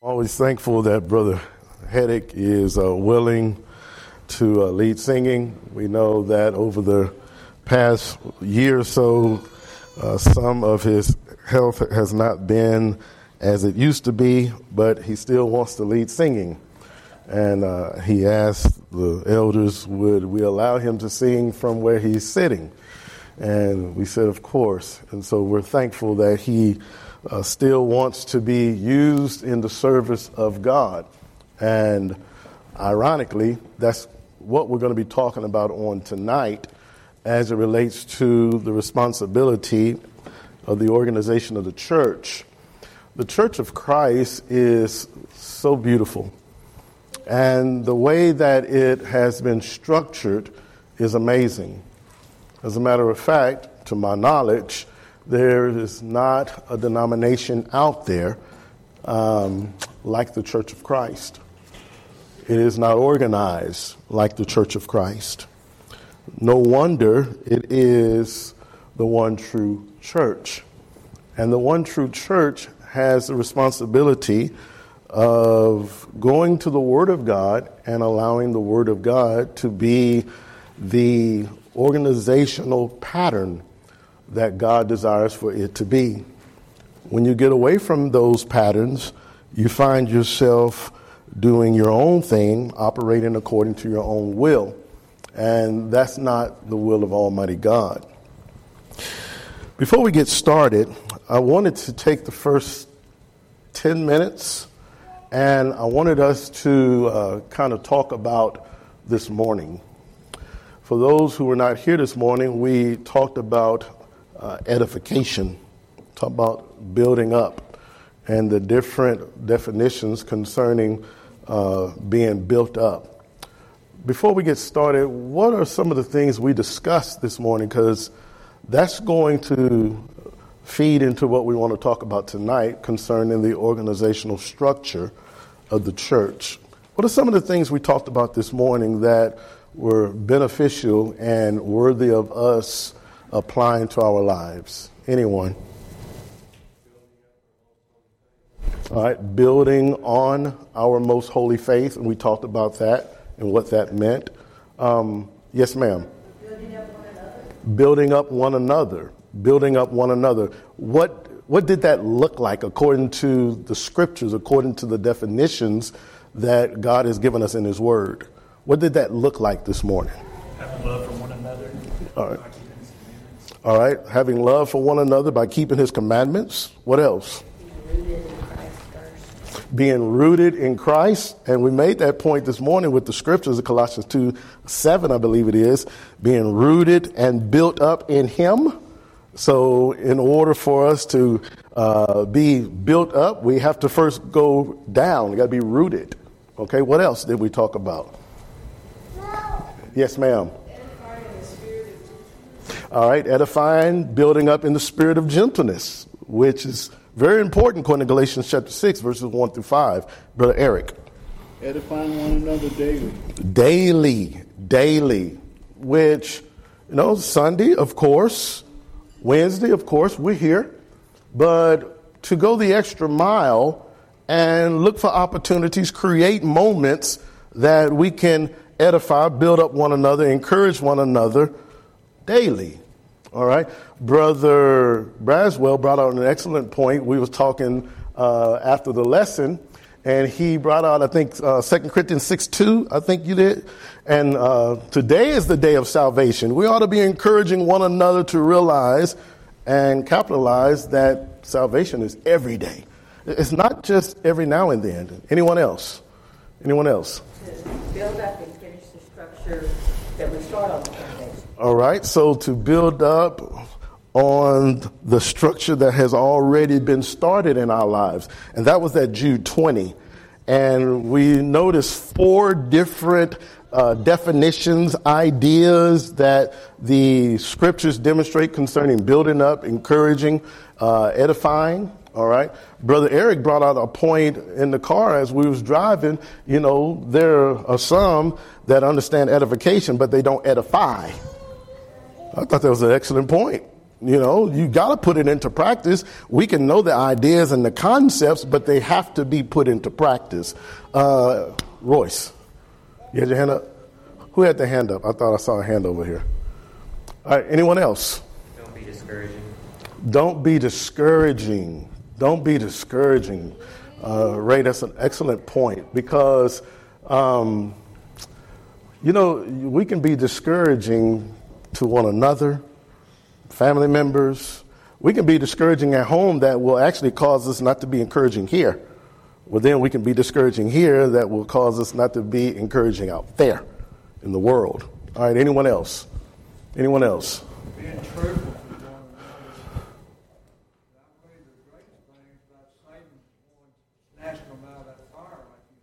Always thankful that Brother Heddick is willing to lead singing. We know that over the past year or so, some of his health has not been as it used to be, but he still wants to lead singing. And he asked the elders, would we allow him to sing from where he's sitting? And we said, of course. And so we're thankful that he still wants to be used in the service of God. And ironically, that's what we're going to be talking about on tonight as it relates to the responsibility of the organization of the church. The Church of Christ is so beautiful. And the way that it has been structured is amazing. As a matter of fact, to my knowledge, there is not a denomination out there like the Church of Christ. It is not organized like the Church of Christ. No wonder it is the one true church. And the one true church has the responsibility of going to the Word of God and allowing the Word of God to be the organizational pattern that God desires for it to be. When you get away from those patterns, you find yourself doing your own thing, operating according to your own will. And that's not the will of Almighty God. Before we get started, I wanted to take the first 10 minutes and I wanted us to kind of talk about this morning. For those who were not here this morning, we talked about edification, talk about building up, and the different definitions concerning being built up. Before we get started, what are some of the things we discussed this morning? Because that's going to feed into what we want to talk about tonight concerning the organizational structure of the church. What are some of the things we talked about this morning that were beneficial and worthy of us applying to our lives? Anyone? All right, building on our most holy faith, and we talked about that and what that meant. Yes, ma'am. Building up one another. Building up one another. What did that look like according to the scriptures, according to the definitions that God has given us in His Word? What did that look like this morning? Having love for one another. All right. All right. Having love for one another by keeping His commandments. What else? Being rooted in Christ. And we made that point this morning with the scriptures of Colossians 2:7, I believe it is. Being rooted and built up in Him. So in order for us to be built up, we have to first go down. We got to be rooted. Okay. What else did we talk about? Yes, ma'am. All right, edifying, building up in the spirit of gentleness, which is very important according to Galatians chapter 6, verses 1 through 5. Brother Eric. Edifying one another daily. Daily, which, Sunday, of course, Wednesday, of course, we're here. But to go the extra mile and look for opportunities, create moments that we can edify, build up one another, encourage one another daily. All right. Brother Braswell brought out an excellent point. We was talking after the lesson, and he brought out, I think, 2 Corinthians 6:2, I think you did. And today is the day of salvation. We ought to be encouraging one another to realize and capitalize that salvation is every day. It's not just every now and then. Anyone else? Anyone else? Build up and finish the structure that we start on the foundation. All right, so to build up on the structure that has already been started in our lives. And that was at Jude 20. And we noticed 4 different definitions, ideas that the scriptures demonstrate concerning building up, encouraging, edifying. All right. Brother Eric brought out a point in the car as we was driving. There are some that understand edification, but they don't edify. I thought that was an excellent point. You know, you got to put it into practice. We can know the ideas and the concepts, but they have to be put into practice. Royce, you had your hand up? Who had their hand up? I thought I saw a hand over here. All right, anyone else? Don't be discouraging. Don't be discouraging. Don't be discouraging. Ray, that's an excellent point because, you know, we can be discouraging to one another, family members. We can be discouraging at home that will actually cause us not to be encouraging here. Well, then we can be discouraging here that will cause us not to be encouraging out there in the world. All right, anyone else? Anyone else? Being truthful to one another. I believe the greatest thing is about saving one, snatching them out of that fire, like you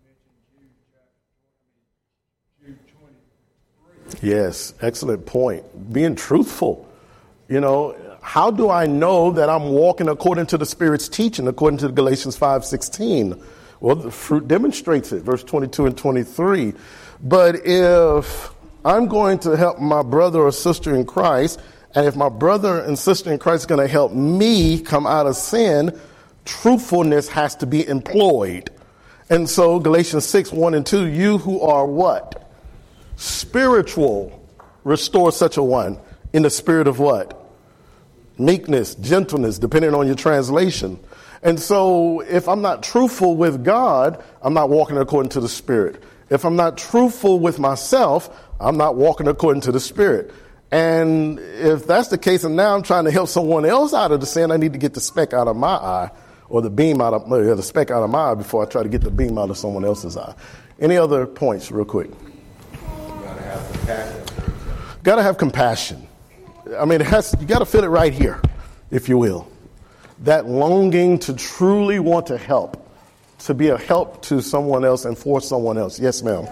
mentioned Jude 23. Yes, excellent point. Being truthful. You know, how do I know that I'm walking according to the Spirit's teaching, according to Galatians 5:16? Well, the fruit demonstrates it, verse 22 and 23. But if I'm going to help my brother or sister in Christ, and if my brother and sister in Christ is going to help me come out of sin, truthfulness has to be employed. And so Galatians 6:1 and 2, you who are what? Spiritual, restore such a one in the spirit of what? Meekness, gentleness, depending on your translation. And so if I'm not truthful with God, I'm not walking according to the Spirit. If I'm not truthful with myself, I'm not walking according to the Spirit. And if that's the case, and now I'm trying to help someone else out of the sin, I need to get the speck out of my eye, or the beam out of the speck out of my eye before I try to get the beam out of someone else's eye. Any other points, real quick? Gotta have compassion. Got to have compassion. I mean, you got to feel it right here, if you will. That longing to truly want to help, to be a help to someone else and for someone else. Yes, ma'am.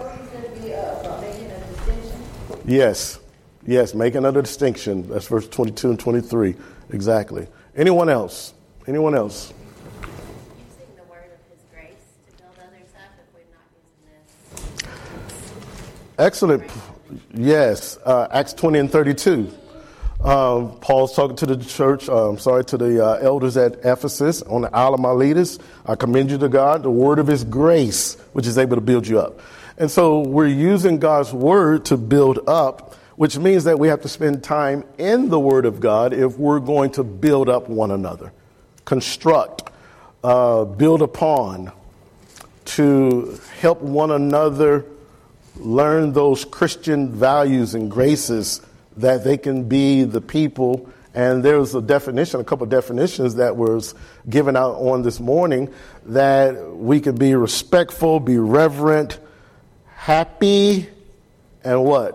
Yes, making a distinction. That's verse 22 and 23. Exactly. Anyone else? Anyone else? Using the word of His grace to build others up if we're not using this. Excellent. Yes, Acts 20 and 32. Paul's talking to the church, to the elders at Ephesus on the Isle of Miletus. I commend you to God, the word of His grace, which is able to build you up. And so we're using God's word to build up, which means that we have to spend time in the word of God if we're going to build up one another, construct, build upon, to help one another learn those Christian values and graces that they can be the people. And there's a couple of definitions that was given out on this morning, that we can be respectful, be reverent, happy, and what?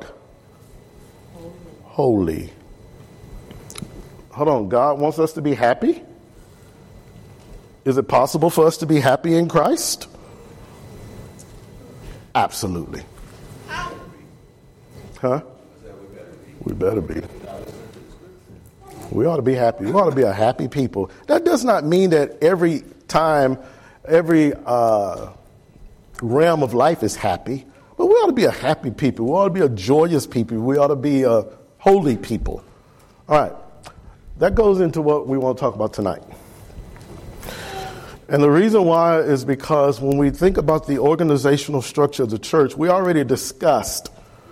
Holy. Hold on, God wants us to be happy? Is it possible for us to be happy in Christ? Absolutely. Huh? We better be. We ought to be happy. We ought to be a happy people. That does not mean that every time, every realm of life is happy, but we ought to be a happy people. We ought to be a joyous people. We ought to be a holy people. All right. That goes into what we want to talk about tonight. And the reason why is because when we think about the organizational structure of the church, we already discussed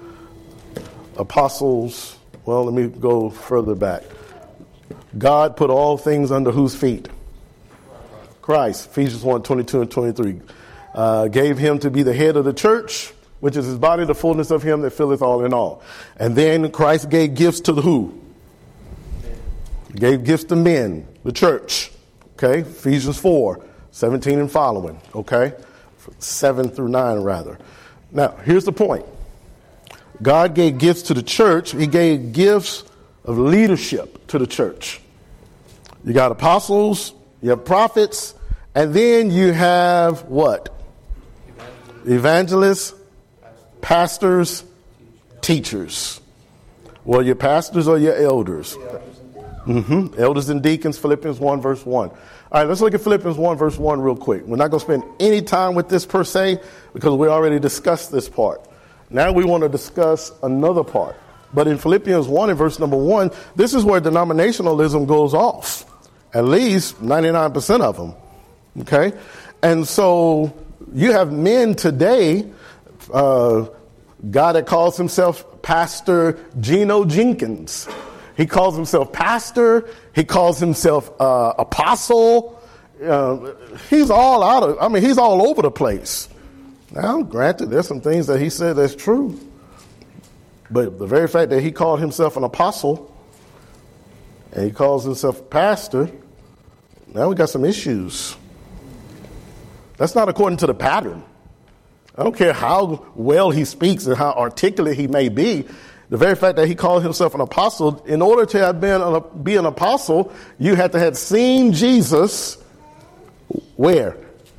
apostles. Well, let me go further back. God put all things under whose feet? Christ. Ephesians 1, 22 and 23. Gave him to be the head of the church, which is his body, the fullness of him that filleth all in all. And then Christ gave gifts to the who? He gave gifts to men, the church. Okay, Ephesians 4, 17 and following. Okay, 7 through 9 rather. Now, here's the point. God gave gifts to the church. He gave gifts of leadership to the church. You got apostles, you have prophets, and then you have what? Evangelists, pastors, teachers. Well, your pastors or your elders? Elders and deacons, Philippians 1, verse 1. All right, let's look at Philippians 1, verse 1 real quick. We're not going to spend any time with this per se because we already discussed this part. Now we want to discuss another part. But in Philippians 1 and verse number 1, this is where denominationalism goes off. At least 99% of them. Okay? And so you have men today, guy that calls himself Pastor Geno Jenkins. He calls himself pastor. He calls himself apostle. He's all he's all over the place. Now, granted, there's some things that he said that's true. But the very fact that he called himself an apostle and he calls himself a pastor, now we got some issues. That's not according to the pattern. I don't care how well he speaks and how articulate he may be. The very fact that he called himself an apostle, in order to have be an apostle, you had to have seen Jesus where?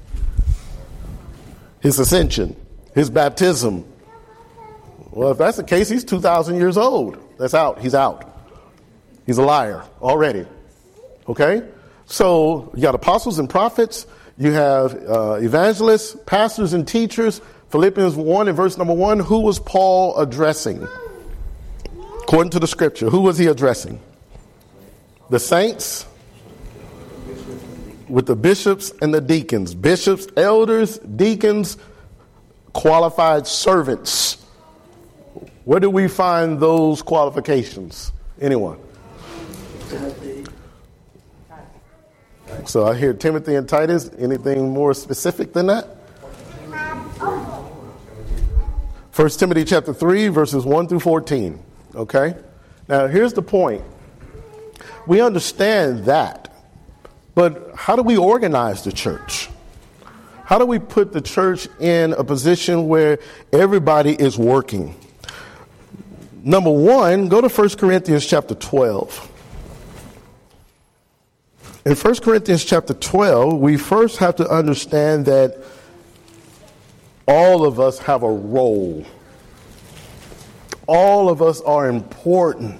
His ascension, his baptism. Well, if that's the case, he's 2,000 years old. That's out. He's out. He's a liar already. Okay? So you got apostles and prophets. You have evangelists, pastors, and teachers. Philippians 1 and verse number 1. Who was Paul addressing? According to the scripture, who was he addressing? The saints with the bishops and the deacons. Bishops, elders, deacons, qualified servants. Where do we find those qualifications? Anyone? So I hear Timothy and Titus. Anything more specific than that? 1 Timothy chapter 3, verses 1 through 14. Okay? Now, here's the point. We understand that. But how do we organize the church? How do we put the church in a position where everybody is working? Number one, go to 1 Corinthians chapter 12. In 1 Corinthians chapter 12, we first have to understand that all of us have a role. All of us are important.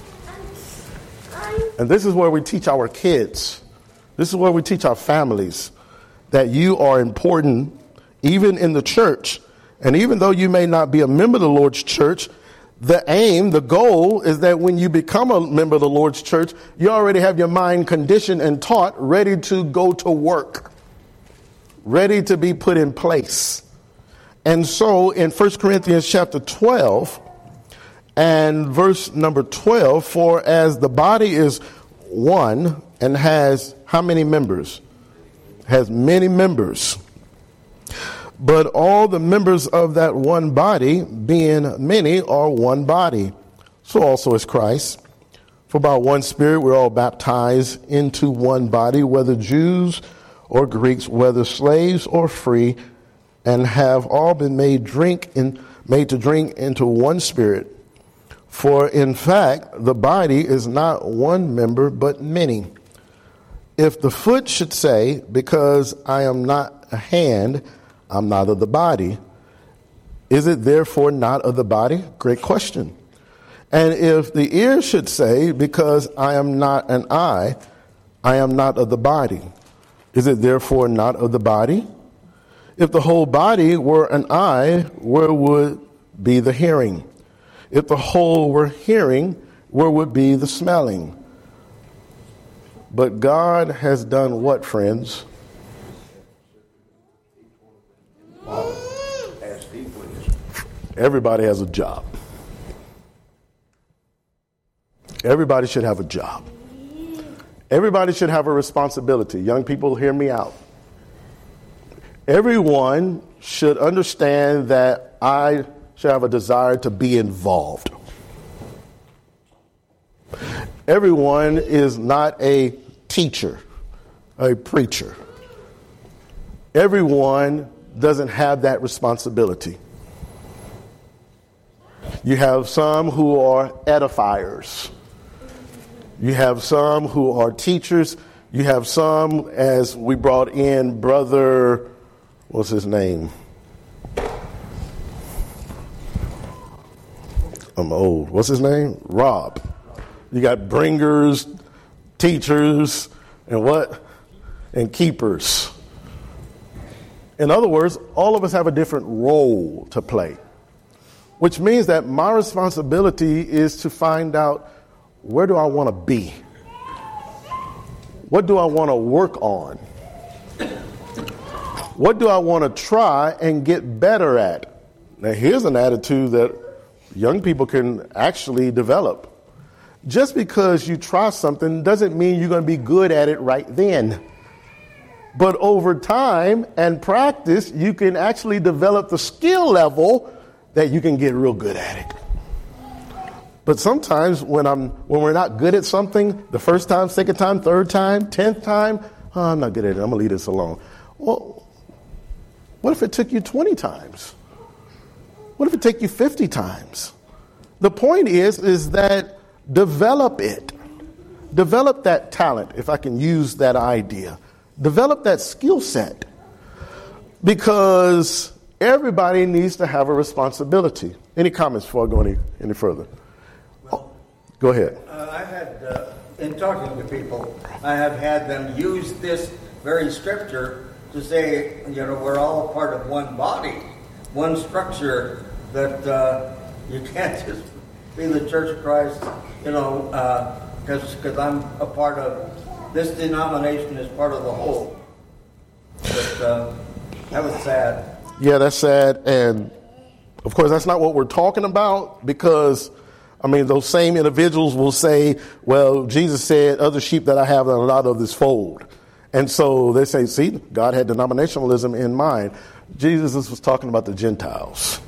And this is where we teach our kids. This is where we teach our families that you are important even in the church. And even though you may not be a member of the Lord's church, the aim, the goal is that when you become a member of the Lord's church, you already have your mind conditioned and taught, ready to go to work, ready to be put in place. And so in 1 Corinthians chapter 12 and verse number 12, for as the body is one and has how many members? Has many members. But all the members of that one body, being many, are one body. So also is Christ. For by one Spirit we're all baptized into one body, whether Jews or Greeks, whether slaves or free, and have all been made to drink into one Spirit. For in fact, the body is not one member, but many. If the foot should say, because I am not a hand, I'm not of the body, is it therefore not of the body? Great question. And if the ear should say, because I am not an eye, I am not of the body, is it therefore not of the body? If the whole body were an eye, where would be the hearing? If the whole were hearing, where would be the smelling? But God has done what, friends? Everybody has a job. Everybody should have a job. Everybody should have a responsibility. Young people, hear me out. Everyone should understand that I should have a desire to be involved. Everyone is not a teacher, a preacher. Everyone doesn't have that responsibility. You have some who are edifiers. You have some who are teachers. You have some, as we brought in brother, what's his name? I'm old. What's his name? Rob. You got bringers, teachers, and what? And keepers. In other words, all of us have a different role to play. which means that my responsibility is to find out, where do I want to be? What do I want to work on? What do I want to try and get better at? Now, here's an attitude that young people can actually develop. Just because you try something doesn't mean you're going to be good at it right then. But over time and practice, you can actually develop the skill level that you can get real good at it. But sometimes when we're not good at something, the first time, second time, third time, 10th time, I'm not good at it. I'm going to leave this alone. Well, what if it took you 20 times? What if it took you 50 times? The point is that develop it. Develop that talent, if I can use that idea. Develop that skill set. Because everybody needs to have a responsibility. Any comments before I go any further? Go ahead. I've had, in talking to people, I have had them use this very scripture to say, we're all a part of one body, one structure, that you can't just be the Church of Christ, because I'm a part of, this denomination is part of the whole. But that was sad. Yeah, that's sad. And, of course, that's not what we're talking about, because those same individuals will say, well, Jesus said, other sheep that I have are not of this fold. And so they say, see, God had denominationalism in mind. Jesus was talking about the Gentiles.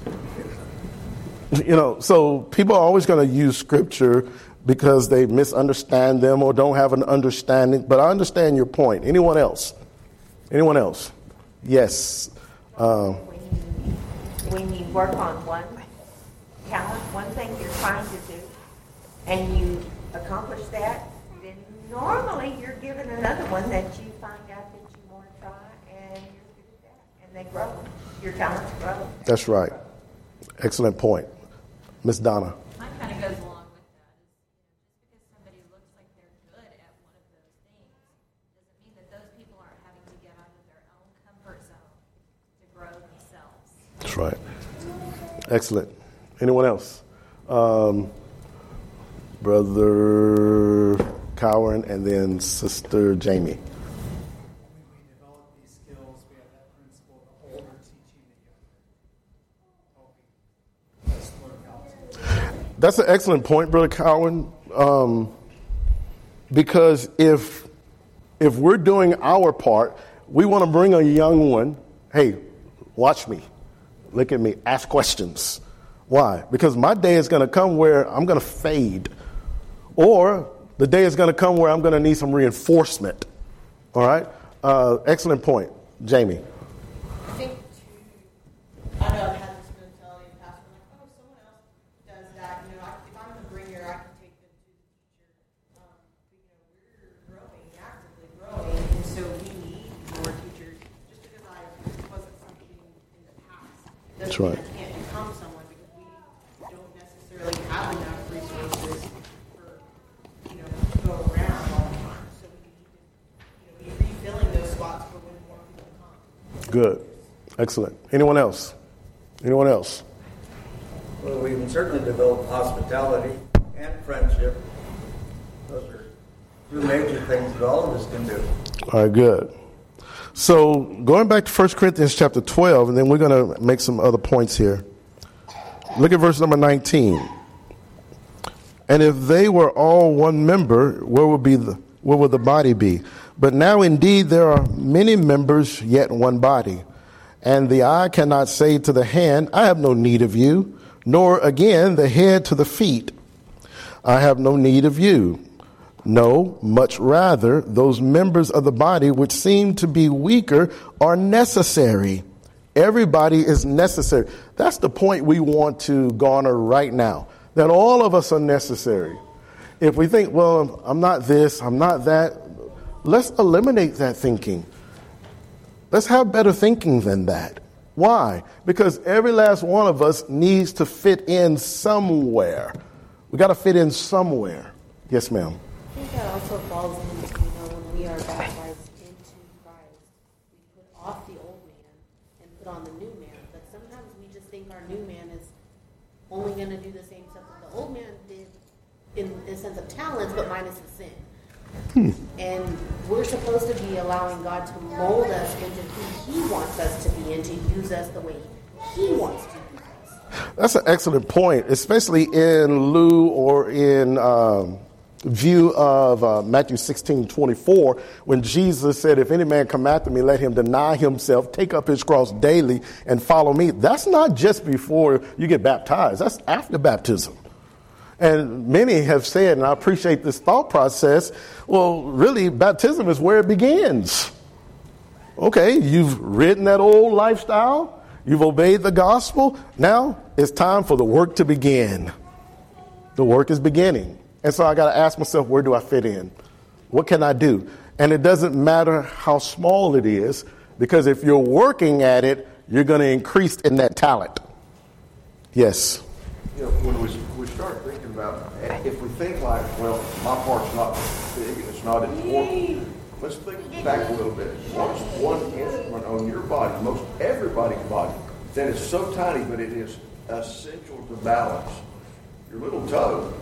So people are always going to use scripture because they misunderstand them or don't have an understanding. But I understand your point. Anyone else? Anyone else? Yes. When you work on one talent, one thing you're trying to do, and you accomplish that, then normally you're given another one that you find out that you want to try, and you're good at that, and they grow. Your talents grow. That's right. Excellent point. Miss Donna. Mine kind of goes along with that. Just because somebody looks like they're good at one of those things doesn't mean that those people aren't having to get out of their own comfort zone to grow themselves. That's right. Excellent. Anyone else? Brother Cowan and then Sister Jamie. We develop these skills. We have that principle, the older teaching the younger. Helping us learn how to. That's an excellent point, Brother Cowan. Because if we're doing our part, we want to bring a young one. Hey, watch me. Look at me. Ask questions. Why? Because my day is going to come where I'm going to fade. Or the day is going to come where I'm going to need some reinforcement. All right? Excellent point. Jamie. I think I know I've had this mentality in the past, like, oh, someone else does that. If I'm the bringer, I can take them to the teacher. We're growing, actively growing, and so we need more teachers. Just because I wasn't something in the past That's doesn't mean right. I can't become someone, because we don't necessarily have enough resources for to go around all the time. So we need to be refilling those spots for when more people come. Good. Excellent. Anyone else? Anyone else? Well, we can certainly develop hospitality and friendship. Those are two major things that all of us can do. All right, good. So going back to 1 Corinthians chapter 12, and then we're going to make some other points here. Look at verse number 19. And if they were all one member, where would the body be? But now indeed there are many members, yet one body. And the eye cannot say to the hand, I have no need of you, nor again the head to the feet, I have no need of you. No, much rather, those members of the body which seem to be weaker are necessary. Everybody is necessary. That's the point we want to garner right now, that all of us are necessary. If we think, well, I'm not this, I'm not that, let's eliminate that thinking. Let's have better thinking than that. Why? Because every last one of us needs to fit in somewhere. We got to fit in somewhere. Yes, ma'am. I think that also falls into, when we are baptized into Christ, we put off the old man and put on the new man. But sometimes we just think our new man is only going to do the same stuff that the old man did in the sense of talents, but minus the sin. And we're supposed to be allowing God to mold us into who He wants us to be and to use us the way He wants to use us. That's an excellent point, especially in lieu or in view of Matthew 16:24, when Jesus said, if any man come after me, let him deny himself, take up his cross daily and follow me. That's not just before you get baptized. That's after baptism. And many have said, and I appreciate this thought process, well, really, baptism is where it begins. Okay, you've ridden that old lifestyle. You've obeyed the gospel. Now it's time for the work to begin. The work is beginning. And so I got to ask myself, where do I fit in? What can I do? And it doesn't matter how small it is, because if you're working at it, you're going to increase in that talent. Yes. You know, when we start thinking about, if we think like, well, my part's not big and it's not important, let's think back a little bit. What's one instrument on your body, most everybody's body, that is so tiny, but it is essential to balance? Your little toe.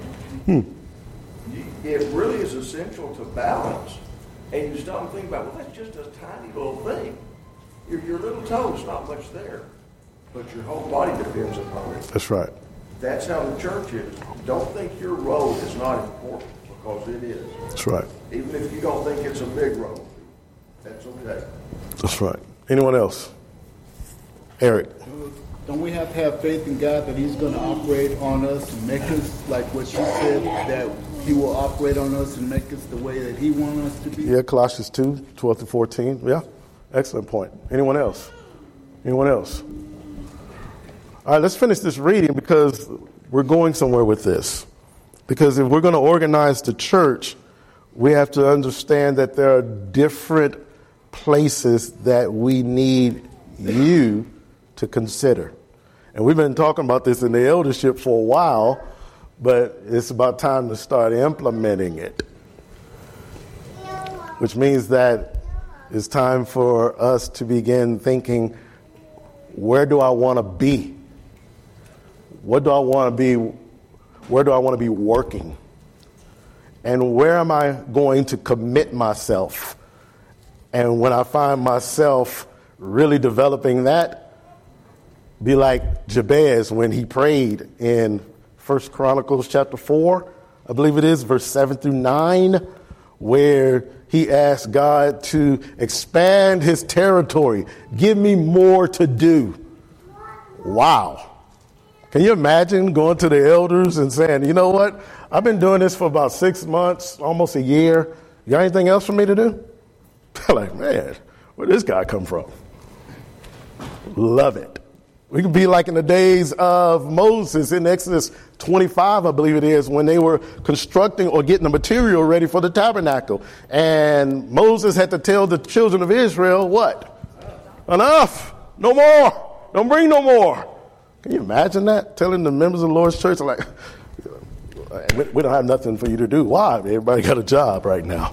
It really is essential to balance. And you stop and think about, well, that's just a tiny little thing. Your little toe is not much there, but your whole body depends upon it. That's right. That's how the church is. Don't think your role is not important, because it is. That's right. Even if you don't think it's a big role, that's okay. That's right. Anyone else? Eric. Don't we have to have faith in God that He's going to operate on us and make us, like what you said, that He will operate on us and make us the way that He wants us to be? Yeah, Colossians 2, 12 to 14. Yeah, excellent point. Anyone else? Anyone else? All right, let's finish this reading, because we're going somewhere with this. Because if we're going to organize the church, we have to understand that there are different places that we need you to consider. And we've been talking about this in the eldership for a while, but it's about time to start implementing it. Which means that it's time for us to begin thinking, where do I want to be? What do I want to be? Where do I want to be working? And where am I going to commit myself? And when I find myself really developing that, be like Jabez when he prayed in 1 Chronicles chapter 4, I believe it is, verse 7 through 9, where he asked God to expand his territory. Give me more to do. Wow. Can you imagine going to the elders and saying, you know what? I've been doing this for about 6 months, almost a year. You got anything else for me to do? They're like, man, where'd this guy come from? Love it. We can be like in the days of Moses in Exodus 25, I believe it is, when they were constructing or getting the material ready for the tabernacle. And Moses had to tell the children of Israel, what? Enough. No more. Don't bring no more. Can you imagine that? Telling the members of the Lord's church, like, we don't have nothing for you to do. Why? Everybody got a job right now.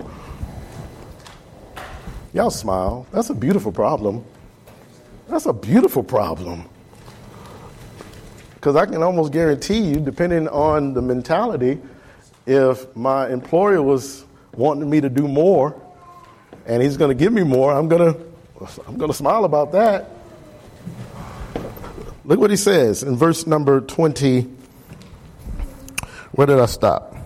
Y'all smile. That's a beautiful problem. That's a beautiful problem. Because I can almost guarantee you, depending on the mentality, if my employer was wanting me to do more and he's going to give me more, I'm going to smile about that. Look what he says in verse number 20. Where did I stop?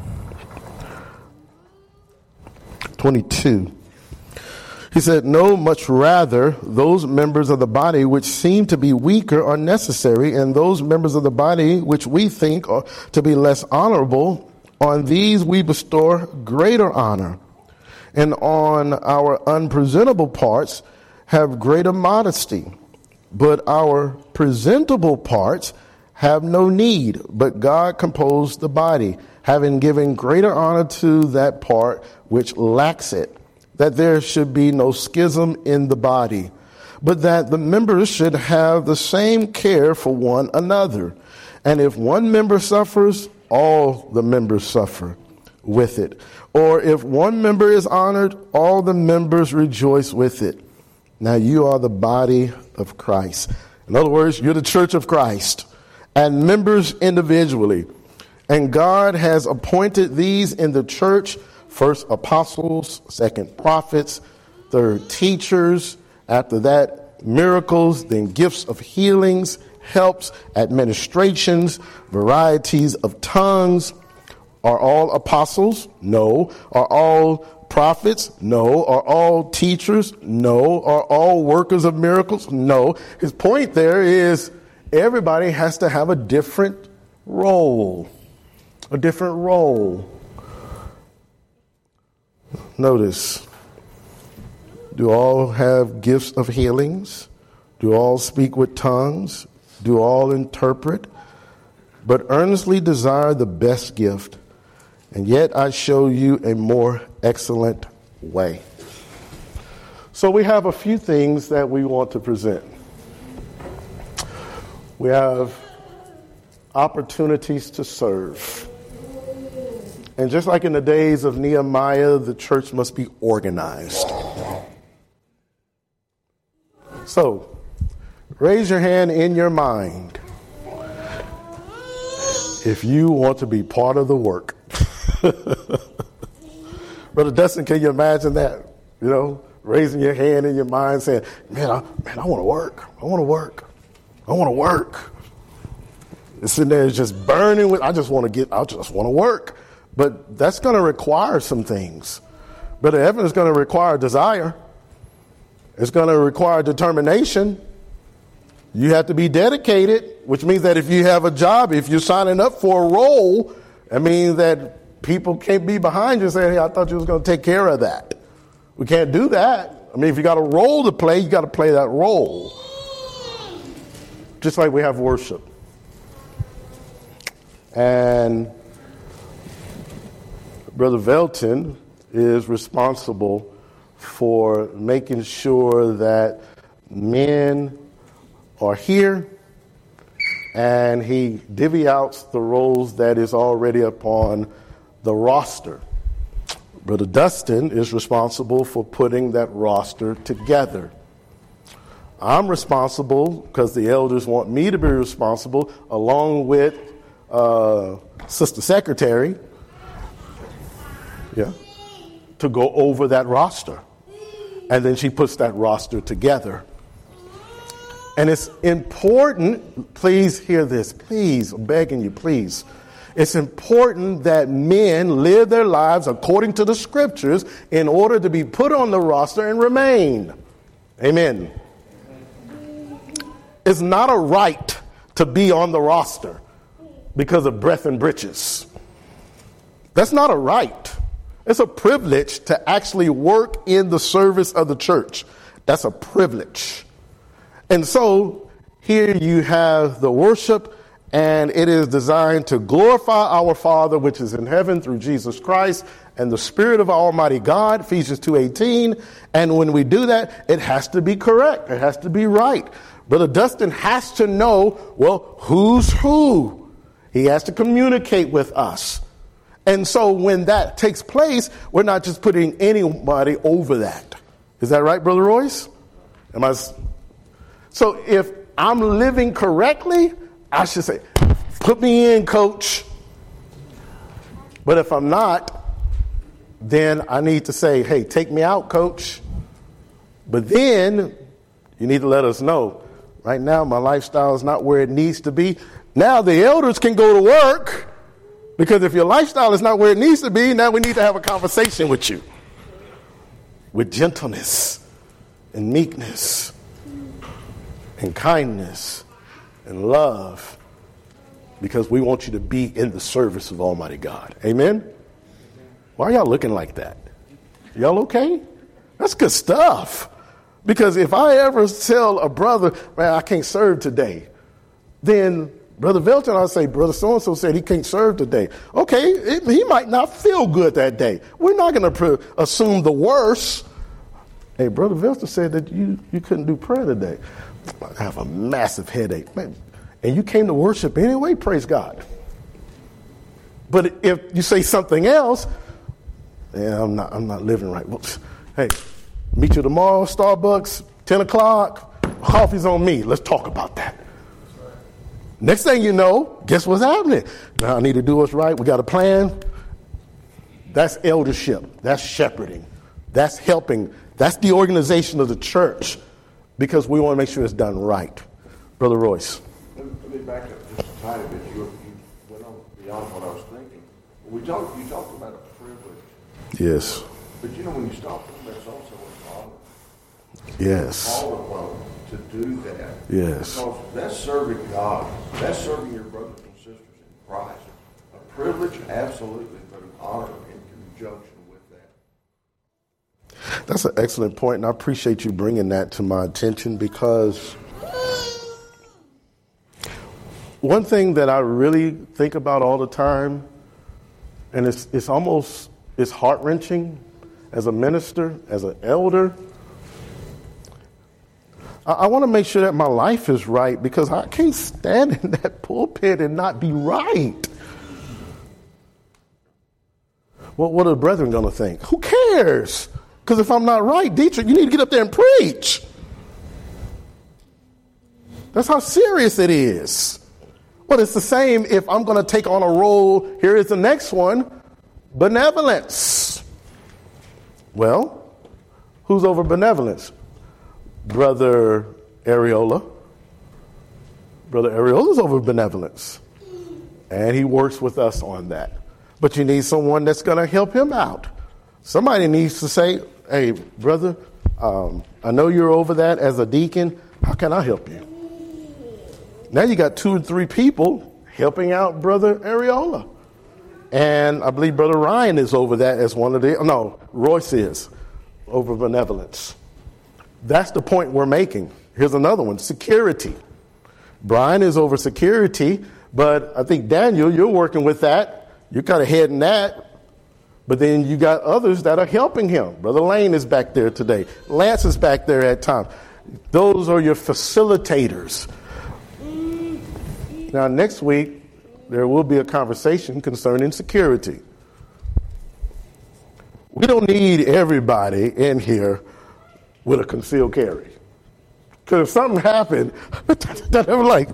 22. He said, no, much rather, those members of the body which seem to be weaker are necessary, and those members of the body which we think are to be less honorable, on these we bestow greater honor, and on our unpresentable parts have greater modesty. But our presentable parts have no need, but God composed the body, having given greater honor to that part which lacks it, that there should be no schism in the body, but that the members should have the same care for one another. And if one member suffers, all the members suffer with it. Or if one member is honored, all the members rejoice with it. Now you are the body of Christ. In other words, you're the church of Christ. and members individually. And God has appointed these in the church, first apostles, second prophets, third teachers, after that miracles, then gifts of healings, helps, administrations, varieties of tongues. Are all apostles? No. Are all prophets? No. Are all teachers? No. Are all workers of miracles? No. His point there is everybody has to have a different role. A different role. Notice, do all have gifts of healings? Do all speak with tongues? Do all interpret? But earnestly desire the best gift, and yet I show you a more excellent way. So we have a few things that we want to present. We have opportunities to serve. And just like in the days of Nehemiah, the church must be organized. So, raise your hand in your mind if you want to be part of the work. Brother Dustin, can you imagine that? You know, raising your hand in your mind saying, man, I want to work. I want to work. I want to work. It's sitting there just burning with, I just want to work. But that's going to require some things. Brother Evan is going to require desire. It's going to require determination. You have to be dedicated, which means that if you have a job, if you're signing up for a role, I mean that people can't be behind you saying, hey, I thought you was going to take care of that. We can't do that. I mean, if you got a role to play, you got to play that role. Just like we have worship. And Brother Velton is responsible for making sure that men are here, and he divvy outs the roles that is already upon the roster. Brother Dustin is responsible for putting that roster together. I'm responsible, because the elders want me to be responsible, along with Sister Secretary, to go over that roster. And then she puts that roster together. And it's important, please hear this, please, I'm begging you, please. It's important that men live their lives according to the scriptures in order to be put on the roster and remain. Amen. It's not a right to be on the roster because of breath and breeches. That's not a right. It's a privilege to actually work in the service of the church. That's a privilege. And so here you have the worship, and it is designed to glorify our Father which is in heaven through Jesus Christ and the Spirit of Almighty God, Ephesians 2:18. And when we do that, it has to be correct. It has to be right. Brother Dustin has to know, well, who's who. He has to communicate with us. And so when that takes place, we're not just putting anybody over that. Is that right, Brother Royce? So if I'm living correctly, I should say, put me in, coach. But if I'm not, then I need to say, hey, take me out, coach. But then you need to let us know, right now my lifestyle is not where it needs to be. Now the elders can go to work, because if your lifestyle is not where it needs to be, now we need to have a conversation with you. With gentleness and meekness and kindness and love, because we want you to be in the service of Almighty God. Amen? Why are y'all looking like that? Y'all okay? That's good stuff. Because if I ever tell a brother, man, I can't serve today, then Brother Velton, I'll say, Brother so-and-so said he can't serve today. Okay, he might not feel good that day. We're not going to assume the worst. Hey, Brother Velton said that you couldn't do prayer today. I have a massive headache. Man, and you came to worship anyway? Praise God. But if you say something else, yeah, I'm not living right. Well, hey, meet you tomorrow, Starbucks, 10 o'clock. Coffee's on me. Let's talk about that. Next thing you know, guess what's happening? Now I need to do what's right. We got a plan. That's eldership. That's shepherding. That's helping. That's the organization of the church, because we want to make sure it's done right. Brother Royce. Let me back up just a tiny bit. You went on beyond what I was thinking. You talked about a privilege. Yes. But when you stop thinking, that's also an honor. Yes. All of them to do that. Yes. Because that's serving God. That's serving your brothers and sisters in Christ. A privilege, absolutely, but an honor in conjunction with that. That's an excellent point, and I appreciate you bringing that to my attention, because one thing that I really think about all the time, and it's heart-wrenching as a minister, as an elder, I want to make sure that my life is right, because I can't stand in that pulpit and not be right. What are the brethren going to think? Who cares? Because if I'm not right, Dietrich, you need to get up there and preach. That's how serious it is. Well, it's the same if I'm going to take on a role. Here is the next one, benevolence. Well, who's over benevolence? Brother Areola. Brother Areola's over benevolence. And he works with us on that. But you need someone that's going to help him out. Somebody needs to say, hey, brother, I know you're over that as a deacon. How can I help you? Now you got 2 or 3 people helping out Brother Areola. And I believe Brother Ryan is over that as one of the, no, Royce is over benevolence. That's the point we're making. Here's another one, security. Brian is over security, but I think Daniel, you're working with that. You're kind of heading that. But then you got others that are helping him. Brother Lane is back there today. Lance is back there at times. Those are your facilitators. Now, next week, there will be a conversation concerning security. We don't need everybody in here with a concealed carry. Because if something happened, I'm like,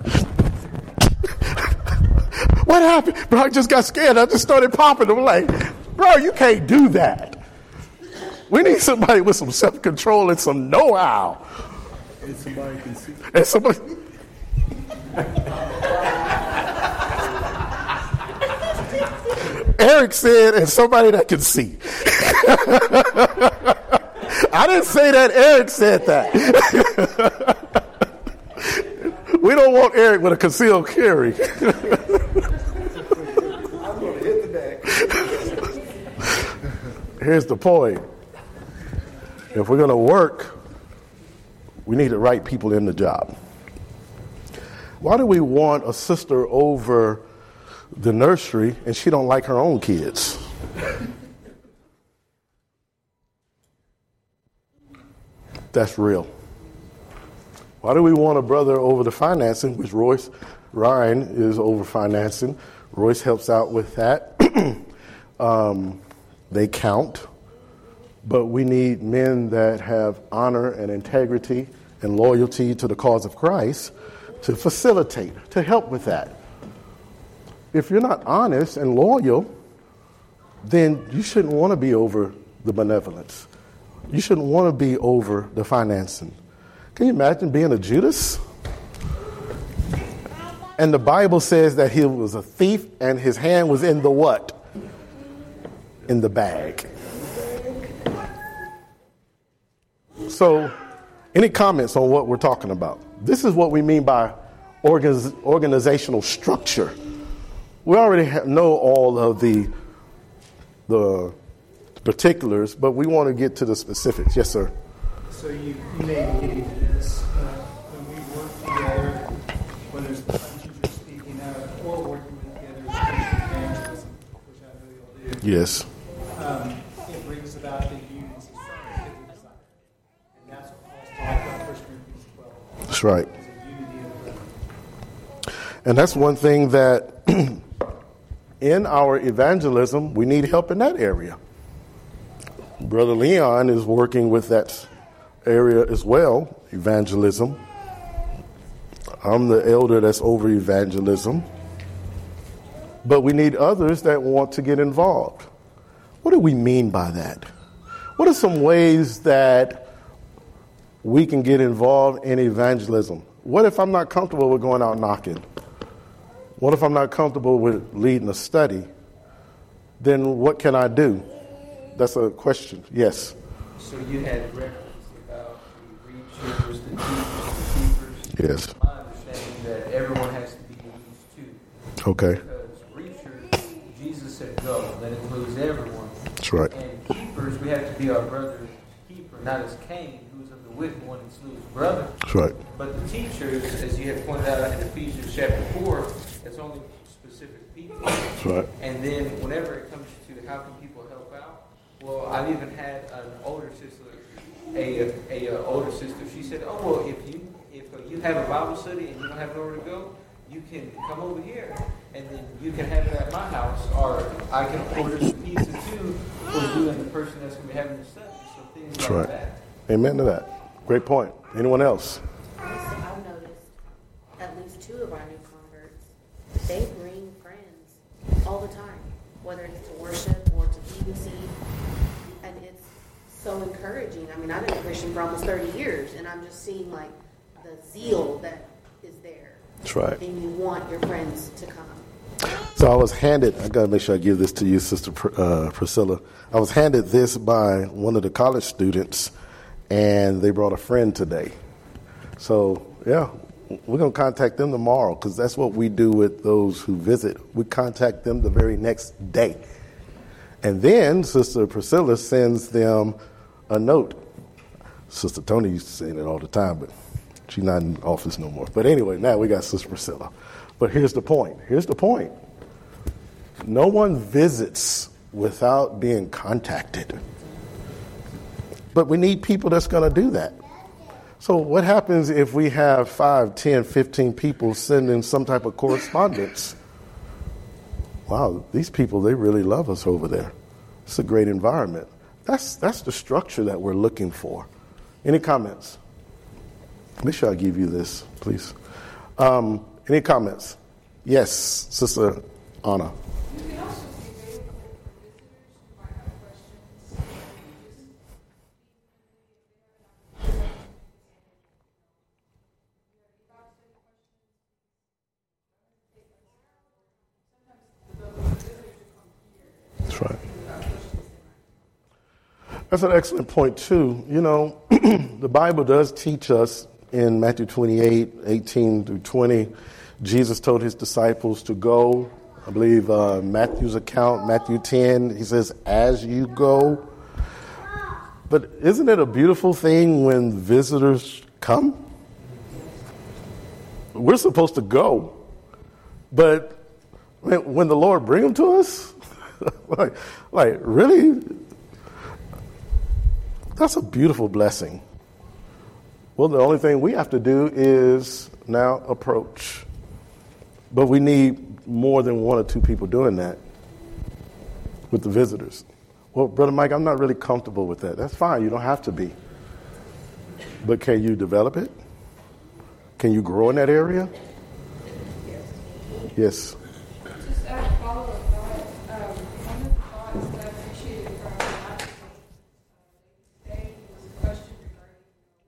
what happened? Bro, I just got scared. I just started popping. I'm like, bro, you can't do that. We need somebody with some self-control and some know-how. And somebody can see. And somebody... Eric said, and somebody that can see. I didn't say that. Eric said that. We don't want Eric with a concealed carry. I'm going to hit the deck. Here's the point. If we're going to work, we need the right people in the job. Why do we want a sister over the nursery and she don't like her own kids? That's real. Why do we want a brother over the financing, which Ryan is over financing? Royce helps out with that. They count. But we need men that have honor and integrity and loyalty to the cause of Christ to facilitate, to help with that. If you're not honest and loyal, then you shouldn't want to be over the benevolence. You shouldn't want to be over the financing. Can you imagine being a Judas? And the Bible says that he was a thief and his hand was in the what? In the bag. So, any comments on what we're talking about? This is what we mean by organizational structure. We already know all of the particulars, but we want to get to the specifics. Yes, sir. So you may be getting to this. When we work together, whether it's the teachers speaking out or working together as evangelism, which I know you'll do. Yes. It brings about the unity that we desire. And that's what Paul's talking about in 1 Corinthians 12. That's right. It's a unity of the brethren. And that's one thing that in our evangelism, we need help in that area. Brother Leon is working with that area as well, evangelism. I'm the elder that's over evangelism. But we need others that want to get involved. What do we mean by that? What are some ways that we can get involved in evangelism? What if I'm not comfortable with going out knocking? What if I'm not comfortable with leading a study? Then what can I do? That's a question. Yes. So you had reference about the reachers, the teachers, the keepers. Yes. My understanding that everyone has to be used too. Okay. Because reachers, Jesus said go. That includes everyone. That's right. And keepers, we have to be our brother's keeper, not as Cain, who was of the wicked one and slew his brother. That's right. But the teachers, as you had pointed out in Ephesians chapter 4, it's only specific people. That's right. And then whenever it comes to how can people help out, well, I've even had an older sister, a older sister. She said, "Oh well, if you have a Bible study and you don't have nowhere to go, you can come over here, and then you can have it at my house, or I can order some pizza too for you and the person that's going to be having the study." So things That's like right. that. Amen to that. Great point. Anyone else? I've noticed at least 2 of our new converts, they bring friends all the time, whether it's to worship or to BBC, and it's so encouraging. I mean, I've been a Christian for almost 30 years, and I'm just seeing like the zeal that is there. That's right. And you want your friends to come. So I was handed, I got to make sure I give this to you, Sister Priscilla. I was handed this by one of the college students, and they brought a friend today. So, yeah, we're going to contact them tomorrow, because that's what we do with those who visit. We contact them the very next day. And then Sister Priscilla sends them a note. Sister Tony used to say that all the time, but she's not in office no more. But anyway, now we got Sister Priscilla. But here's the point. Here's the point. No one visits without being contacted. But we need people that's going to do that. So what happens if we have 5, 10, 15 people sending some type of correspondence? Wow, these people, they really love us over there. It's a great environment. That's the structure that we're looking for. Any comments? Make sure I give you this, please. Any comments? Yes, Sister Anna. You can also be available for visitors who might have questions. That's right. That's an excellent point, too. You know, the Bible does teach us in Matthew 28, 18 through 20, Jesus told his disciples to go. I believe Matthew's account, Matthew 10, he says, as you go. But isn't it a beautiful thing when visitors come? We're supposed to go. But when the Lord brings them to us, like really? That's a beautiful blessing. Well, the only thing we have to do is now approach. But we need more than 1 or 2 people doing that with the visitors. Well, Brother Mike, I'm not really comfortable with that. That's fine. You don't have to be. But can you develop it? Can you grow in that area? Yes. Just as a follow-up thought, one of the thoughts that I appreciated from the last day was a question regarding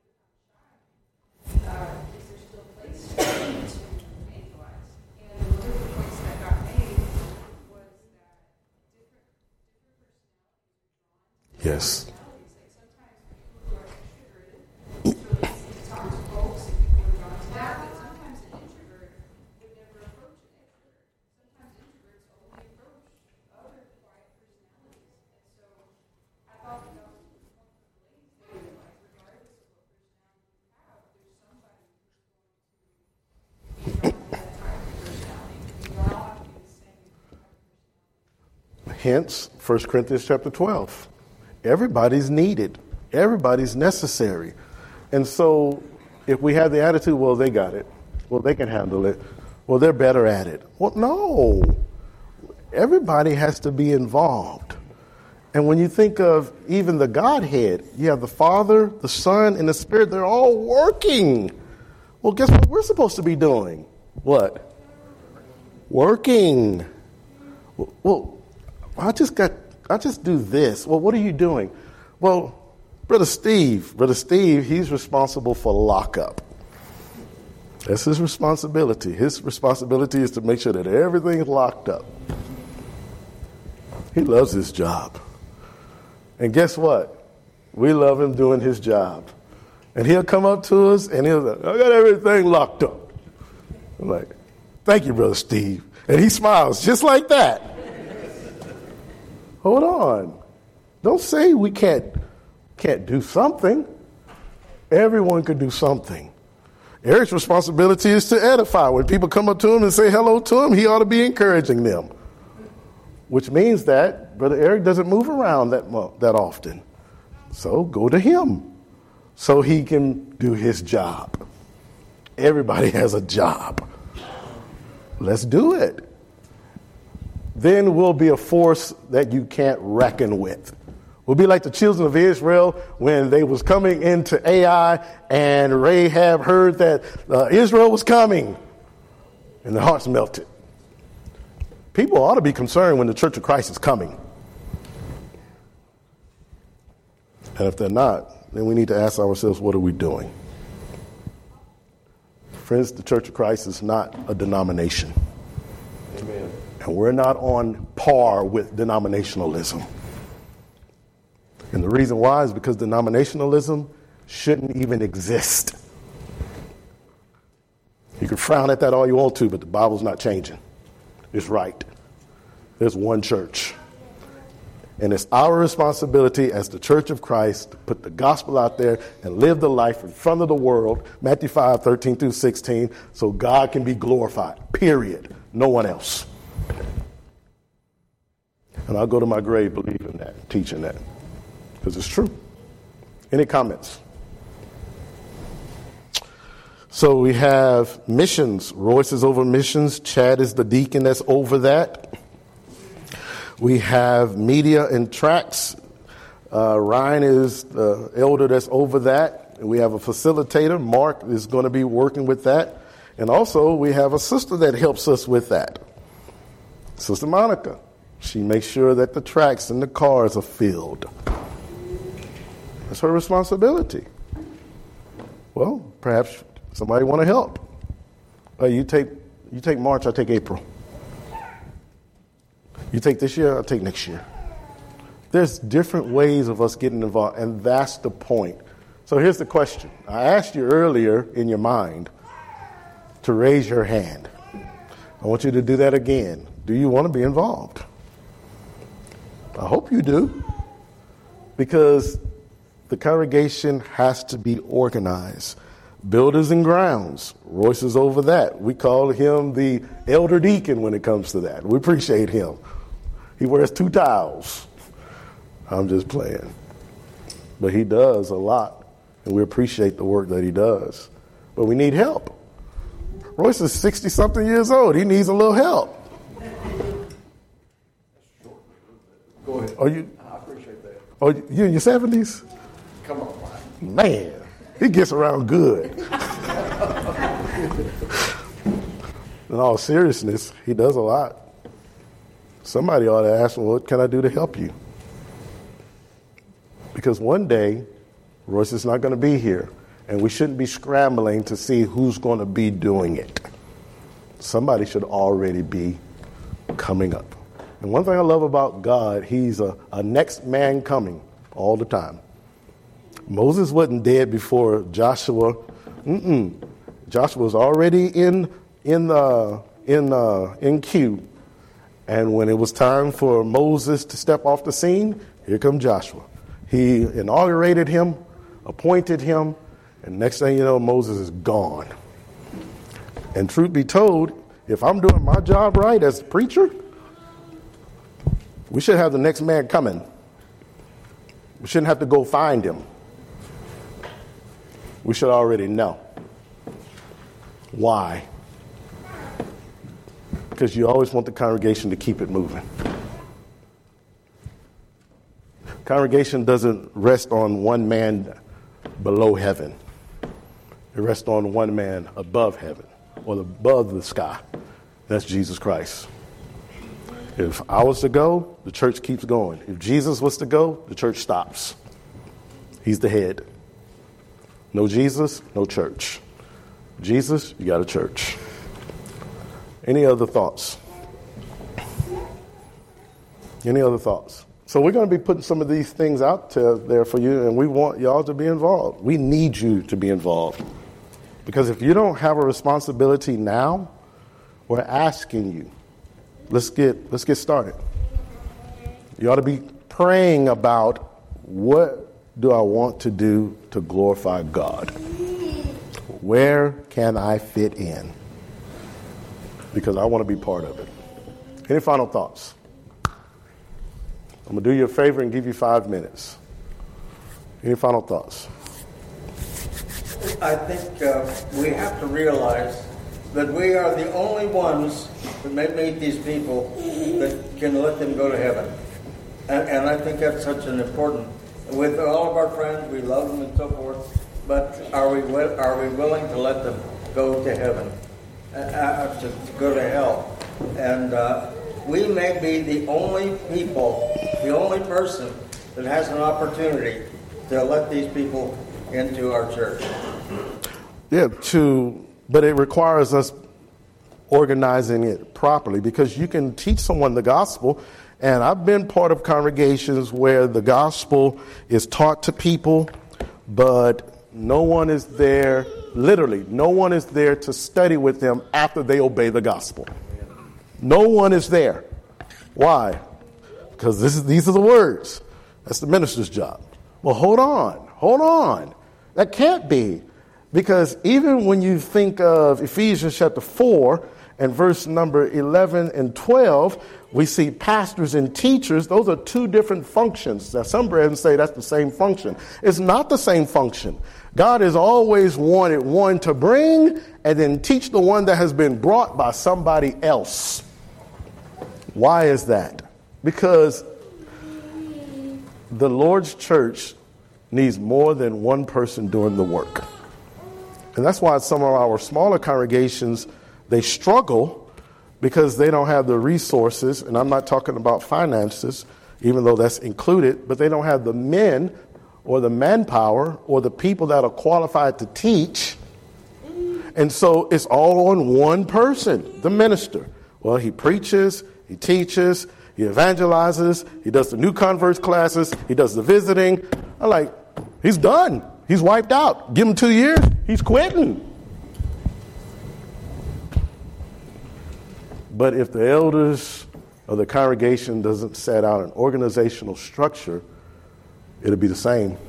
is there still place to evangelize? And one of the points that got made was that different personalities Yes. like sometimes people who are introverted really easy to talk to folks and people are drawn to that, but sometimes an introvert would never approach an extrovert. Sometimes introverts only approach other quiet personalities. And so I thought that was one of the ways that, like, regardless of what personality you have, there's somebody who's going to be drawn to that type of personality. You don't all have to be the same type of personality. Hence, 1 Corinthians chapter 12. Everybody's needed. Everybody's necessary. And so if we have the attitude, well, they got it. Well, they can handle it. Well, they're better at it. Well, no. Everybody has to be involved. And when you think of even the Godhead, you have the Father, the Son, and the Spirit. They're all working. Well, guess what we're supposed to be doing? What? Working. Well, I just do this. Well, what are you doing? Well, Brother Steve, he's responsible for lockup. That's his responsibility. His responsibility is to make sure that everything is locked up. He loves his job. And guess what? We love him doing his job. And he'll come up to us and he'll say, I got everything locked up. I'm like, thank you, Brother Steve. And he smiles just like that. Hold on. Don't say we can't do something. Everyone can do something. Eric's responsibility is to edify. When people come up to him and say hello to him, he ought to be encouraging them. Which means that Brother Eric doesn't move around that often. So go to him so he can do his job. Everybody has a job. Let's do it. Then we'll be a force that you can't reckon with. We'll be like the children of Israel when they was coming into Ai and Rahab heard that Israel was coming and their hearts melted. People ought to be concerned when the Church of Christ is coming. And if they're not, then we need to ask ourselves, what are we doing? Friends, the Church of Christ is not a denomination. Amen. And we're not on par with denominationalism. And the reason why is because denominationalism shouldn't even exist. You can frown at that all you want to, but the Bible's not changing. It's right. There's one church. And it's our responsibility as the Church of Christ to put the gospel out there and live the life in front of the world, Matthew 5:13-16, so God can be glorified, period. No one else. And I'll go to my grave believing that, teaching that, because it's true. Any comments? So we have missions. Royce is over missions. Chad is the deacon that's over that. We have media and tracts. Ryan is the elder that's over that. We have a facilitator. Mark is going to be working with that. And also we have a sister that helps us with that. Sister Monica. She makes sure that the tracts and the cars are filled. That's her responsibility. Well, perhaps somebody want to help. You take March, I take April. You take this year, I'll take next year. There's different ways of us getting involved, and that's the point. So here's the question. I asked you earlier in your mind to raise your hand. I want you to do that again. Do you want to be involved? I hope you do, because the congregation has to be organized. Builders and grounds. Royce is over that. We call him the elder deacon when it comes to that. We appreciate him. He wears 2 towels. I'm just playing. But he does a lot, and we appreciate the work that he does. But we need help. Royce is 60-something years old. He needs a little help. Go ahead. Are you? I appreciate that. Oh, you in your 70s? Come on, Mike. Man, he gets around good. In all seriousness, he does a lot. Somebody ought to ask him, what can I do to help you? Because one day, Royce is not going to be here, and we shouldn't be scrambling to see who's going to be doing it. Somebody should already be coming up. And one thing I love about God, he's a next man coming all the time. Moses wasn't dead before Joshua. Joshua was already in queue. And when it was time for Moses to step off the scene, here comes Joshua. He inaugurated him, appointed him, and next thing you know, Moses is gone. And truth be told, if I'm doing my job right as a preacher, we should have the next man coming. We shouldn't have to go find him. We should already know. Why? Because you always want the congregation to keep it moving. Congregation doesn't rest on one man below heaven. It rests on one man above heaven or above the sky. That's Jesus Christ. If I was to go, the church keeps going. If Jesus was to go, the church stops. He's the head. No Jesus, no church. Jesus, you got a church. Any other thoughts? Any other thoughts? So we're going to be putting some of these things out there for you, and we want y'all to be involved. We need you to be involved. Because if you don't have a responsibility now, we're asking you. Let's get started. You ought to be praying about, what do I want to do to glorify God? Where can I fit in? Because I want to be part of it. Any final thoughts? I'm going to do you a favor and give you 5 minutes. Any final thoughts? I think we have to realize that we are the only ones that may meet these people that can let them go to heaven. And I think that's such an important, with all of our friends, we love them and so forth, but are we willing to let them go to heaven, to go to hell? And we may be the only people, the only person that has an opportunity to let these people into our church. Yeah, but it requires us organizing it properly, because you can teach someone the gospel. And I've been part of congregations where the gospel is taught to people, but no one is there, literally, no one is there to study with them after they obey the gospel. No one is there. Why? Because these are the words. That's the minister's job. Well, hold on. That can't be. Because even when you think of Ephesians chapter 4 and verse number 11 and 12, we see pastors and teachers. Those are two different functions. Now, some brethren say that's the same function. It's not the same function. God has always wanted one to bring and then teach the one that has been brought by somebody else. Why is that? Because the Lord's church needs more than one person doing the work. And that's why some of our smaller congregations, they struggle because they don't have the resources. And I'm not talking about finances, even though that's included, but they don't have the men or the manpower or the people that are qualified to teach. And so it's all on one person, the minister. Well, he preaches, he teaches, he evangelizes, he does the new converts classes, he does the visiting. I'm like, he's done. He's wiped out. Give him 2 years, he's quitting. But if the elders of the congregation doesn't set out an organizational structure, it'll be the same.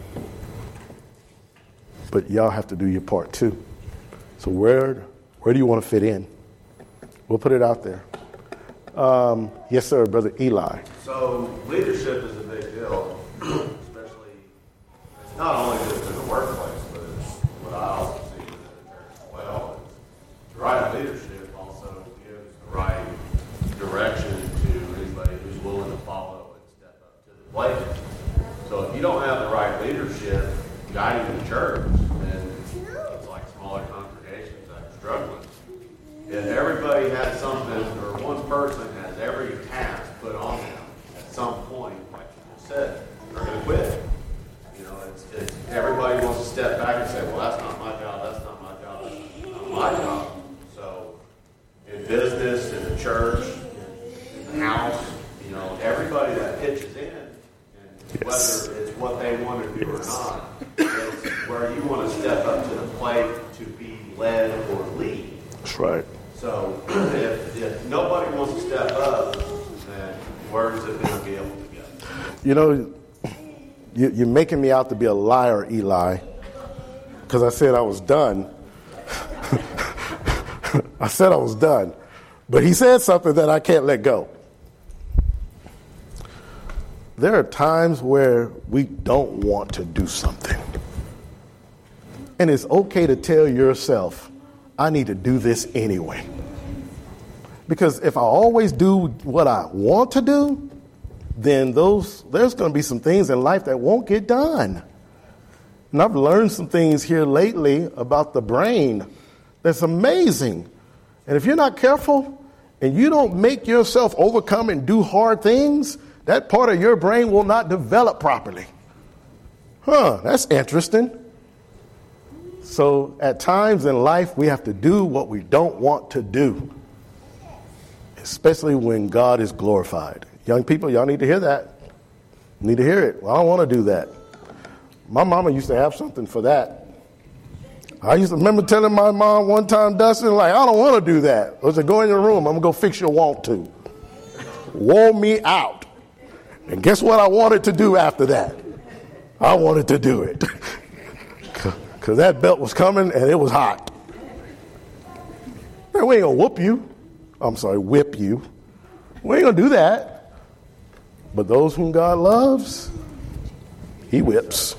But y'all have to do your part too. So where do you want to fit in? We'll put it out there. Yes, sir, Brother Eli. So leadership is a big deal, especially not only just in the workplace, but it's what I also see within the church as well. The right leadership also gives the right direction to anybody who's willing to follow and step up to the plate. So if you don't have the right leadership guiding the church, then it's like smaller congregations that are struggling. If everybody has something, or one person has every task put on them, at some point, like you just said, they're going to quit. You know, it's everybody wants to step back and say, well, that's not my job, that's not my job, that's not my job. So in business, in the church, in the house, you know, everybody that pitches in, and whether it's what they want to do or not, it's where you want to step up to the plate to be led or lead. That's right. So if nobody wants to step up, then where is it going to be able to go? You know, you're making me out to be a liar, Eli, because I said I was done. I said I was done. But he said something that I can't let go. There are times where we don't want to do something. And it's okay to tell yourself, I need to do this anyway. Because if I always do what I want to do, then there's going to be some things in life that won't get done. And I've learned some things here lately about the brain that's amazing. And if you're not careful and you don't make yourself overcome and do hard things, that part of your brain will not develop properly. That's interesting. So at times in life, we have to do what we don't want to do, especially when God is glorified. Young people, y'all need to hear that. You need to hear it. Well, I don't want to do that. My mama used to have something for that. I used to remember telling my mom one time, Dustin, like, I don't want to do that. I said, go in your room. I'm going to go fix your want to. Wore me out. And guess what I wanted to do after that? I wanted to do it. Because that belt was coming and it was hot. Man, we ain't going to whoop you. I'm sorry, whip you. We ain't going to do that. But those whom God loves, he whips.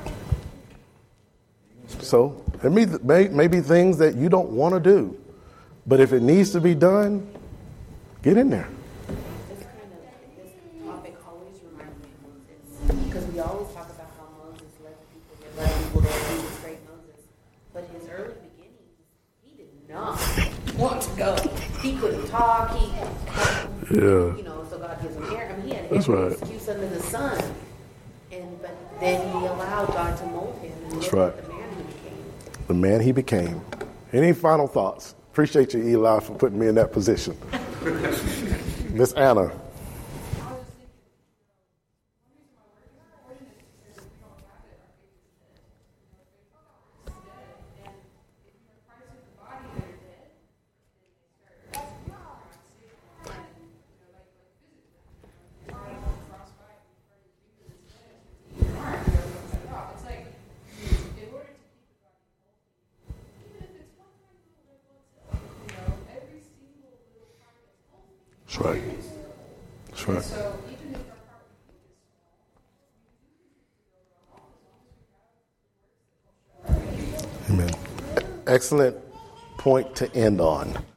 So there may be things that you don't want to do. But if it needs to be done, get in there. This topic always reminds me of Moses. Because we always talk about how Moses led people there. He was great Moses. But his early beginnings, he did not want to go. He couldn't talk. So God gives him hair. I mean, he had every excuse under the sun. But then he allowed God to mold him. And that's right. The man he became. Any final thoughts? Appreciate you, Eli, for putting me in that position. Miss Anna. That's right. That's right. Amen. Excellent point to end on.